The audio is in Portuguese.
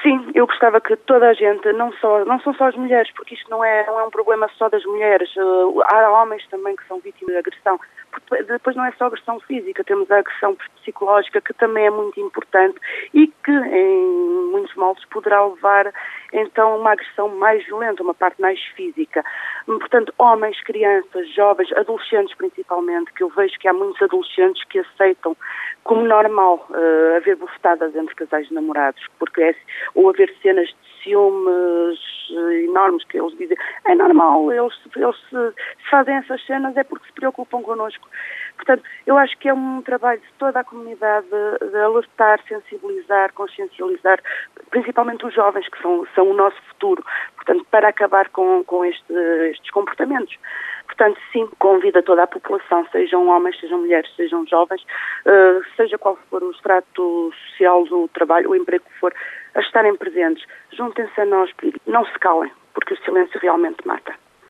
Sim, eu gostava que toda a gente, não são só as mulheres, porque isto não é um problema só das mulheres, há homens também que são vítimas de agressão. Porque depois não é só agressão física, temos a agressão psicológica, que também é muito importante e que em muitos moldes poderá levar então a uma agressão mais violenta, uma parte mais física. Portanto, homens, crianças, jovens, adolescentes principalmente, que eu vejo que há muitos adolescentes que aceitam como normal haver bofetadas entre casais de namorados, ou haver cenas de ciúmes enormes que eles dizem, é normal, eles se fazem essas cenas é porque se preocupam connosco. Portanto, eu acho que é um trabalho de toda a comunidade de alertar, sensibilizar, consciencializar, principalmente os jovens, que são o nosso futuro, portanto, para acabar com estes comportamentos. Portanto, sim, convido toda a população, sejam homens, sejam mulheres, sejam jovens, seja qual for o estrato social, o trabalho, o emprego que for, a estarem presentes. Juntem-se a nós, não se calem, porque o silêncio realmente mata.